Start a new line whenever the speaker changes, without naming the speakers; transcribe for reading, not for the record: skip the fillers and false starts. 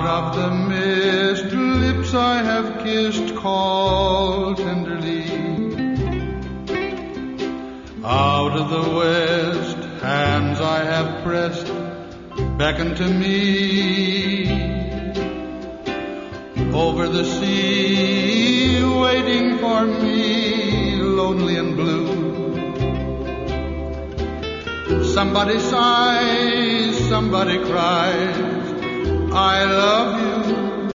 Out of the mist, lips I have kissed call tenderly. Out of the west, hands I have pressed beckon to me. Over the sea, waiting for me, lonely and blue. Somebody sighs, somebody cries, I love you.